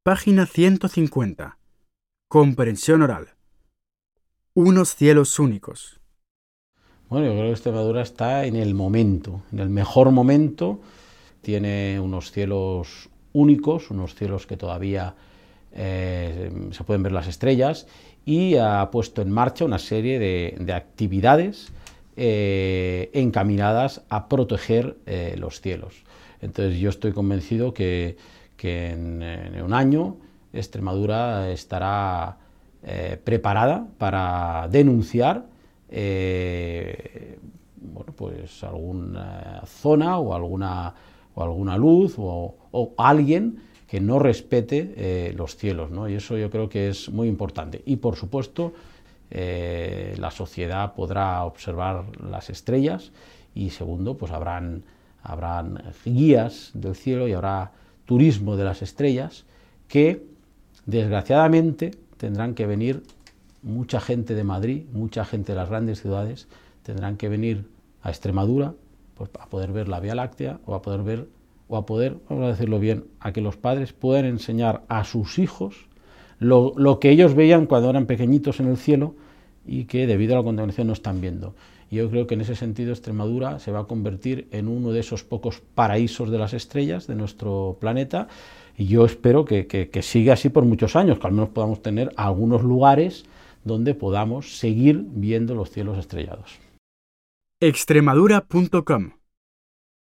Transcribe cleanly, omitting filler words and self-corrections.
Página 150. Comprensión oral. Unos cielos únicos. Bueno, yo creo que Extremadura está en el momento, en el mejor momento. Tiene unos cielos únicos, unos cielos que todavía se pueden ver las estrellas, y ha puesto en marcha una serie de actividades encaminadas a proteger los cielos. Entonces yo estoy convencido que en un año Extremadura estará preparada para denunciar pues alguna zona o alguna luz o alguien que no respete los cielos, ¿no? Y eso yo creo que es muy importante. Y por supuesto la sociedad podrá observar las estrellas, y segundo, pues habrán guías del cielo y habrá turismo de las estrellas, que desgraciadamente tendrán que venir mucha gente de Madrid, mucha gente de las grandes ciudades, tendrán que venir a Extremadura pues, a poder ver la Vía Láctea, o a poder, vamos a decirlo bien, a que los padres puedan enseñar a sus hijos lo que ellos veían cuando eran pequeñitos en el cielo y que debido a la contaminación no están viendo. Y yo creo que en ese sentido Extremadura se va a convertir en uno de esos pocos paraísos de las estrellas de nuestro planeta, y yo espero que siga así por muchos años, que al menos podamos tener algunos lugares donde podamos seguir viendo los cielos estrellados. Extremadura.com